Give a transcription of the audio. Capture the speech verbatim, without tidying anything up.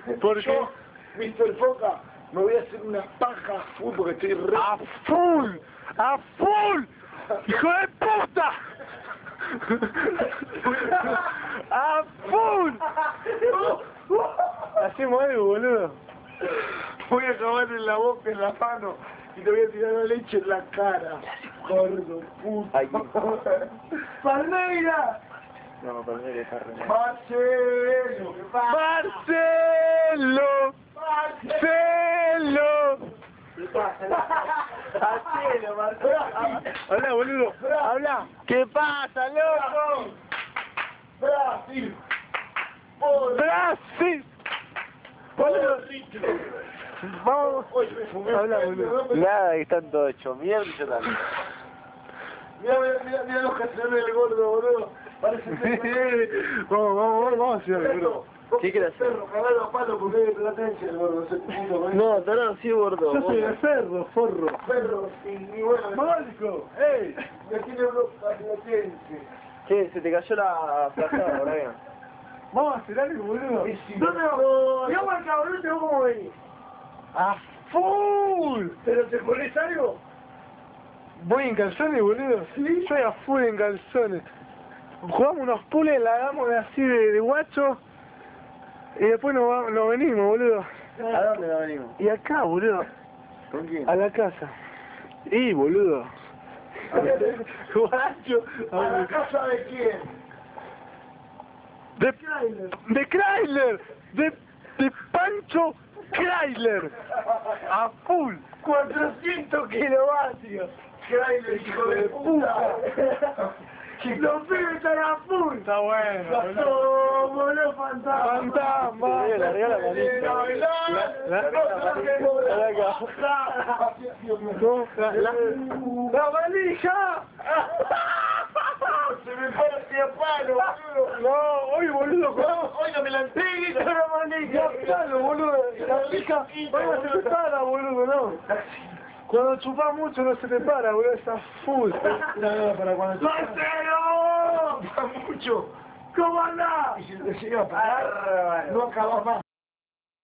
¿Por qué? Yo, mister Foca, me voy a hacer una paja a full porque estoy re... ¡A full! ¡A full! ¡Hijo de puta! ¡A full! Hacemos algo, boludo. Voy a acabar en la boca, en la mano, y te voy a tirar la leche en la cara. Gordo, puta. Ay, ¡Palmeira! no, Palmeira está re mal. ¡Marcelo! ¡Marcelo! ¡Marcelo! Hacelo, Marcelo. Habla, boludo. Habla. ¿Qué pasa, loco? ¡Brasil! ¡Brasil! Boludo. Vamos. Oye, me fumé. Habla, boludo. Nada, que están todos hechos mierda y yo también. Mira, mira, mira, mira los cacherones del gordo, boludo. Parece Vamos, vamos, vamos, vamos a hacer, boludo. ¿Qué quieres hacer? Perro, cagalo a palo porque hay platencia, el gordo, ese puto, ¿no? No, tarado, sí, gordo. Yo soy de ferro, forro. Perro, y, y bueno, ¡Mónico! ¡Ey! de aquí de Europa, platense. Che, se te cayó la frazada, Brian. Vamos a hacer algo, boludo. ¿Dónde vamos? Digamos al cabrón, ¿vos cómo venís? ¡A full! ¿Pero te pones algo? Voy en calzones, boludo. Sí. Soy a full en calzones. Jugamos unos pules, la damos de así de, de guacho. Y después nos, va- nos venimos, boludo. ¿A dónde nos venimos? Y acá, boludo. ¿Con quién? A la casa. Y, boludo. Guacho. ¿A la casa de quién? De, Chrysler. de Chrysler. De, de Pancho Chrysler. A full. cuatrocientos kilovatios. Chrysler, hijo de puta. Los pibes están a full. Está bueno, boludo. Pasó, boludo, fantasma. Fantasma. Sí, larga la manita. La- No, la, la, la valija. Se me parte a palo, boludo. No, hoy, boludo. No, oiga, me la entregué, la manija. Ya, palo, boludo. La valija. Vamos, se te para, boludo, no. Cuando chupas mucho no se te para, boludo. Está full. No, no, para cuando ¡Marcelo! ¡Va mucho! ¿Cómo andás? Y si te llega a parar, no acabas más.